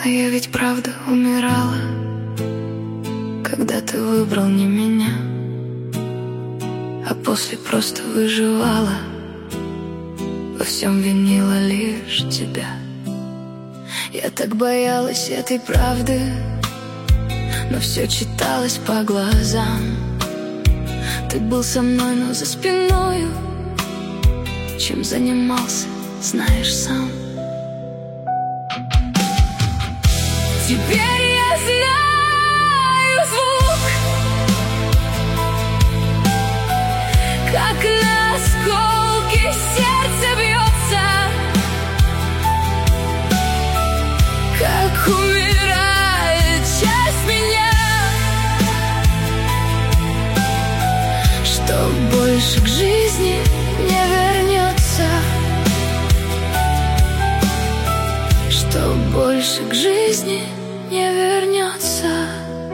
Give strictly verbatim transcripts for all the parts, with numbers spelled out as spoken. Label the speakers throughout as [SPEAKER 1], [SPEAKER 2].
[SPEAKER 1] А я ведь правда умирала, когда ты выбрал не меня, а после просто выживала, во всем винила лишь тебя. Я так боялась этой правды, но все читалось по глазам. Ты был со мной, но за спиною, чем занимался, знаешь сам. Теперь я знаю звук, как на осколки сердце бьется, как умирает часть меня, что больше к жизни не вернется, что больше к жизни не вернется.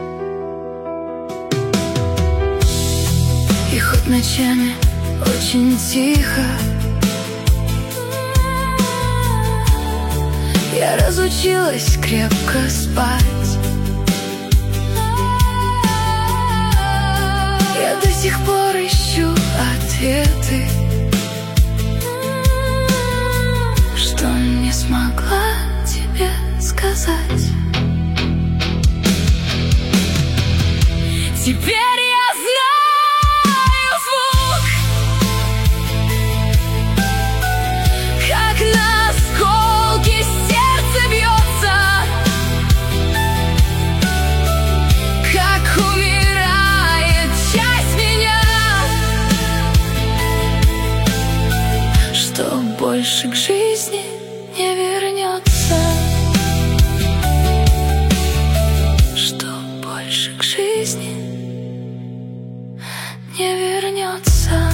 [SPEAKER 1] И хоть ночами очень тихо, я разучилась крепко спать. Я до сих пор ищу ответы, что не смогла тебе сказать. Теперь я знаю звук, как на осколки сердце бьется, как умирает часть меня, что больше к жизни не вернется, что больше к жизни не вернется.